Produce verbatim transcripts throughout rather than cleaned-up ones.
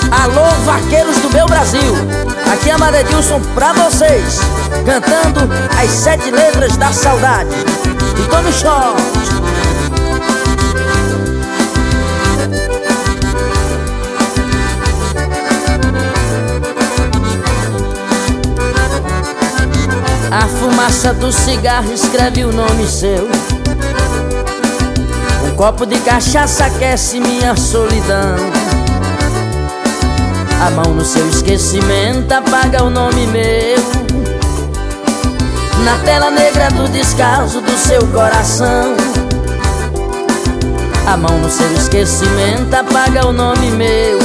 Alô, vaqueiros do meu Brasil, aqui é Amadedilson pra vocês, cantando as sete letras da saudade. E tome shot. A fumaça do cigarro escreve o nome seu. Um copo de cachaça aquece minha solidão. A mão no seu esquecimento apaga o nome meu. Na tela negra do descaso do seu coração. A mão no seu esquecimento apaga o nome meu.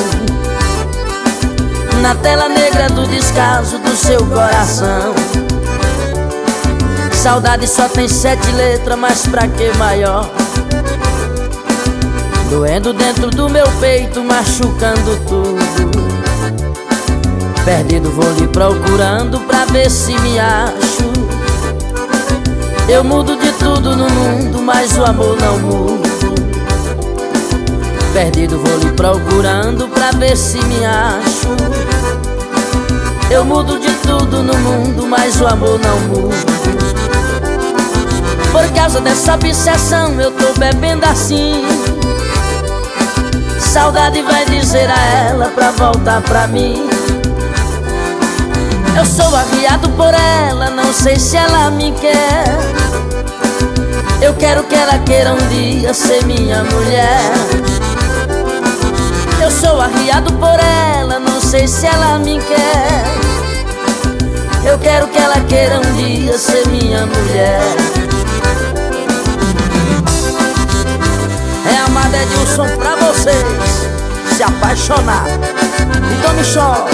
Na tela negra do descaso do seu coração. Saudade só tem sete letras, mas pra que maior? Doendo dentro do meu peito, machucando tudo. Perdido vou lhe procurando pra ver se me acho. Eu mudo de tudo no mundo, mas o amor não mudo. Perdido vou lhe procurando pra ver se me acho. Eu mudo de tudo no mundo, mas o amor não mudo. Por causa dessa obsessão eu tô bebendo assim. Saudade vai dizer a ela pra voltar pra mim. Eu sou arriado por ela, não sei se ela me quer. Eu quero que ela queira um dia ser minha mulher. Eu sou arriado por ela, não sei se ela me quer. Eu quero que ela queira um dia ser minha mulher. É Amadedilson pra vocês se apaixonar. E tome shot.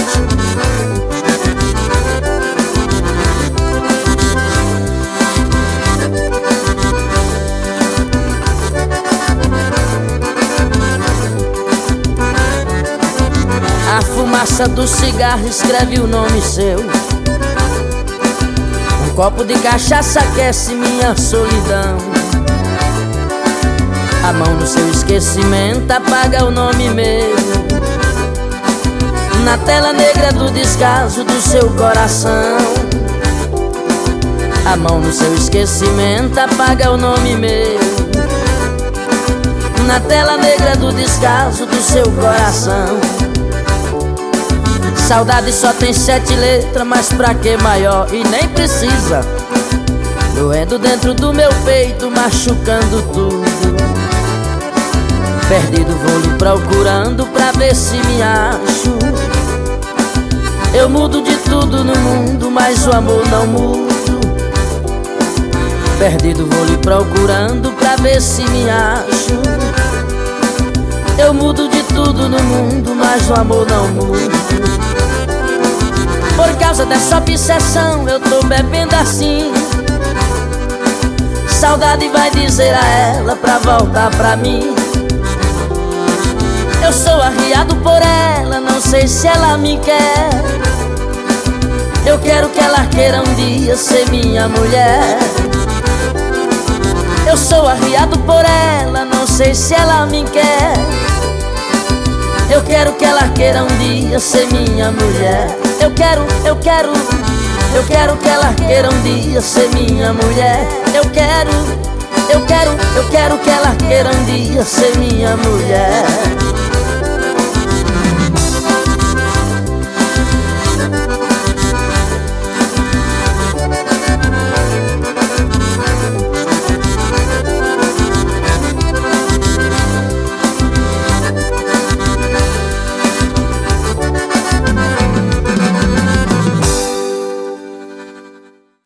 A fumaça do cigarro escreve o nome seu. Um copo de cachaça aquece minha solidão. A mão no seu esquecimento apaga o nome meu. Na tela negra do descaso do seu coração. A mão no seu esquecimento apaga o nome meu. Na tela negra do descaso do seu coração. Saudade só tem sete letras, mas pra que maior? E nem precisa. Doendo dentro do meu peito, machucando tudo. Perdido vou lhe procurando pra ver se me acho. Eu mudo de tudo no mundo, mas o amor não mudo. Perdido vou lhe procurando pra ver se me acho. Eu mudo de tudo no mundo, mas o amor não mudo. Por causa dessa obsessão eu tô bebendo assim. Saudade vai dizer a ela pra voltar pra mim. Eu sou arriado por ela, não sei se ela me quer. Eu quero que ela queira um dia ser minha mulher. Eu sou arriado por ela, não sei se ela me quer. Eu quero que ela queira um dia ser minha mulher. Eu quero, eu quero, eu quero que ela queira um dia ser minha mulher. Eu quero, eu quero, eu quero que ela queira um dia ser minha mulher.